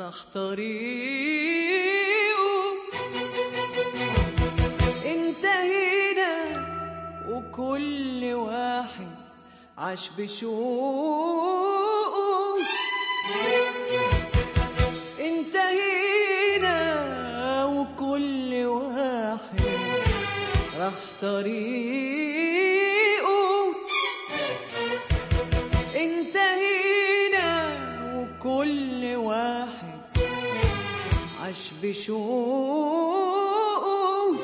راح طريقه. انتهينا وكل واحد عاش بشوقه. انتهينا وكل واحد راح طريقه. انتهينا وكل واحد عاش بشوقه.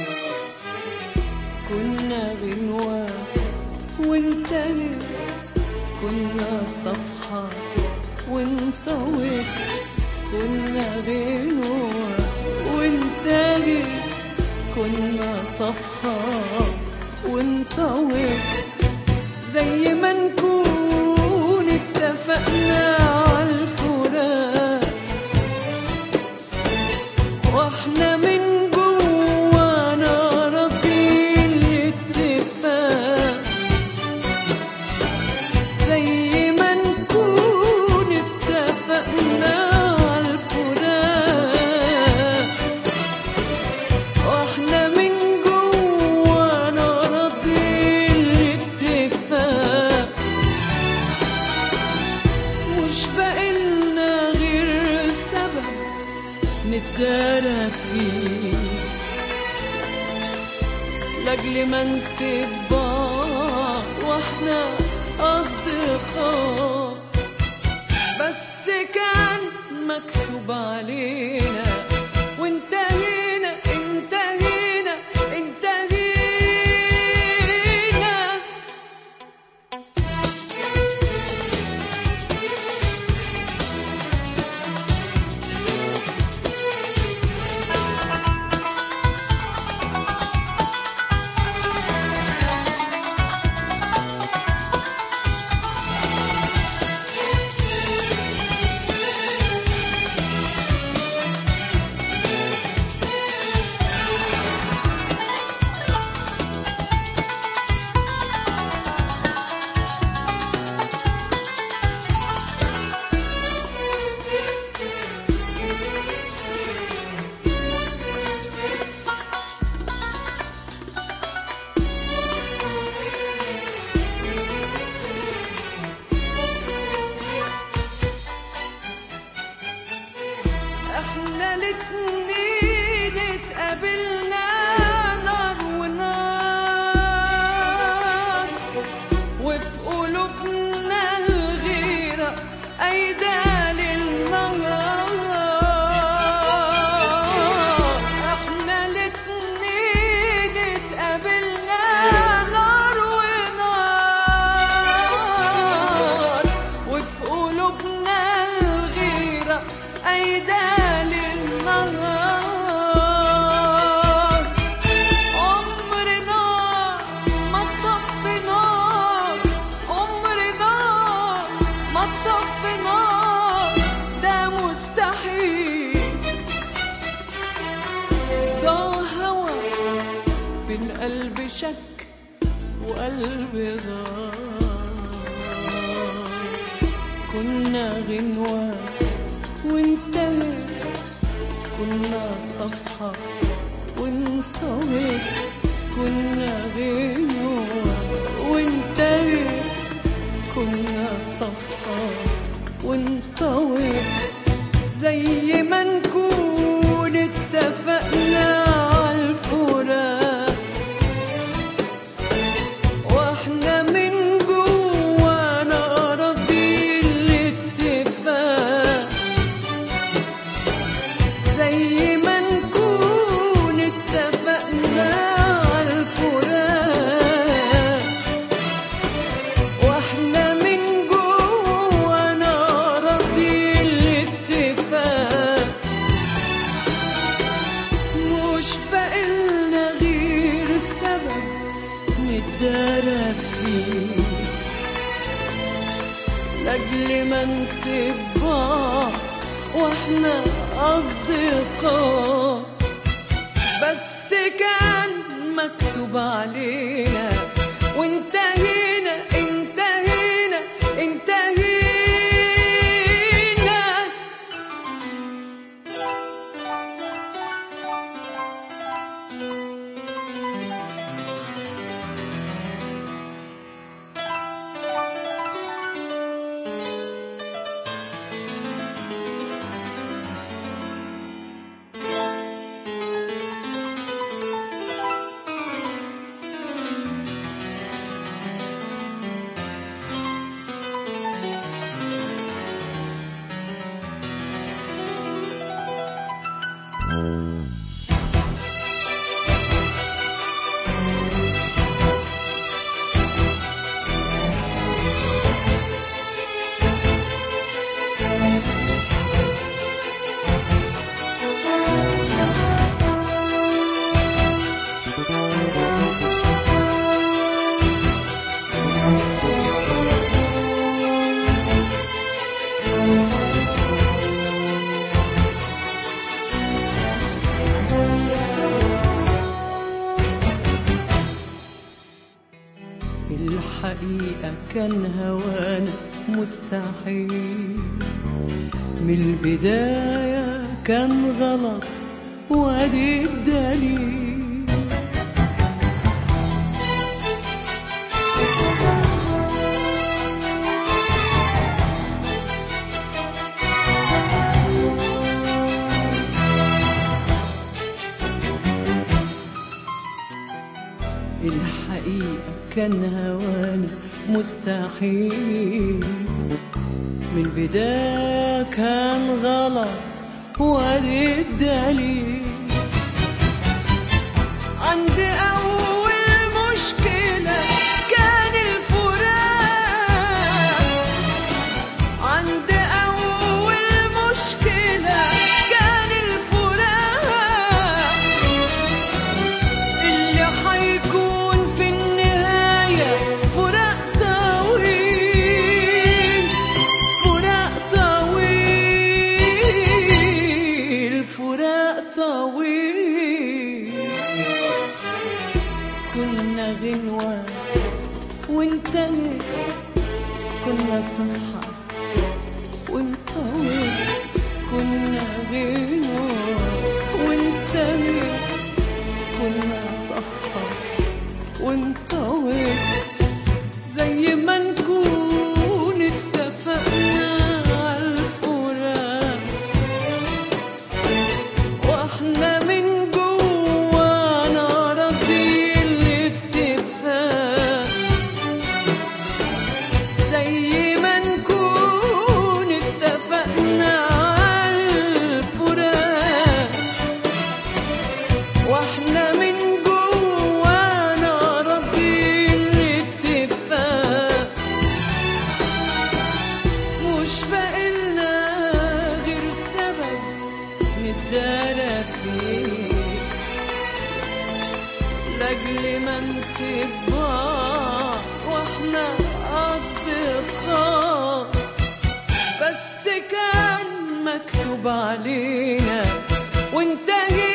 كنا غنوة وانتهت، كنا صفحة وانطوت. كنا غنوة وانتهت، كنا صفحة وانطوت. زي ما نكون اتفقنا عالفراق، واحنا من جوانا راضيين الاتفاق. زي ما نكون اتفقنا عالفراق، واحنا من جوانا راضيين الاتفاق. مش بقالنا غير سبب نتدارى فيه، لاجل ما نسيب بعض واحنا اصدقاء. بس كان مكتوب علينا وانتهينا انتهينا انتهينا. احنا الاتنين اتقابلنا نار ونار، وفي قلوبنا الغيرة أيدال النهار. احنا الاتنين اتقابلنا نار ونار، وفي قلوبنا الغيرة أيدال النهار. عمرنا ما طفينا، عمرنا ما طفينا، ده مستحيل. ده هوى بين قلب شك وقلب غار. كنا غنوة وانتهت، كنا صفحة وانطوت. كنا غنوة وانتهت، كنا صفحة وانطوت. زي ما نكون اتفقنا عالفراق، واحنا من جوانا راضيين الاتفاق. زي ما نكون اتفقنا عالفراق، واحنا من جوانا راضيين الاتفاق. مش بقالنا غير سبب نتدارى فيه، لاجل ما نسيب بعض واحنا أصدقاء. بس كان مكتوب علينا وانتهينا انتهينا انتهينا. الحقيقة كان هوانا مستحيل، من البداية كان غلط وادي الدليل. الحقيقة كان هوانا مستحيل، من البداية كان غلط وادي الدليل. عند أول مشكلة كان الفراق، عند أول مشكلة كان الفراق، اللي حيكون في النهاية فراق طويل، فراق طويل، فراق طويل. كنا غنوة وانتهت، كنا صفحة وانطوت، كنا غنوة وانتهت، كنا صفحة وانطوت. زي ما نكون اتفقنا عالفراق، واحنا من جوانا راضيين الاتفاق. زي ما نكون اتفقنا عالفراق، واحنا من جوانا راضيين الاتفاق. مش باقيلنا غير سبب نتدارى فيه، لاجل ما نسيب بعض واحنا أصدقاء. بس كان مكتوب علينا وانتهينا